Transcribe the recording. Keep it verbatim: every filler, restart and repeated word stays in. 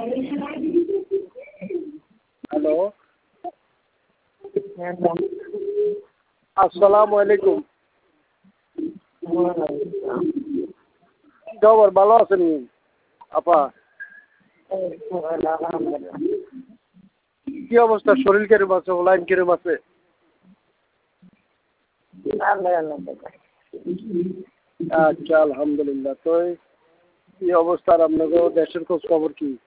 Hello, আসসালামু আলাইকুম। খবর ভালো আছেন আপা? কি অবস্থা, শরীর কিরম আছে, ওলাইন কিরম আছে? আচ্ছা, আলহামদুলিল্লাহ। তো কি অবস্থা, আপনাদের দেশের খোঁজ খবর কি?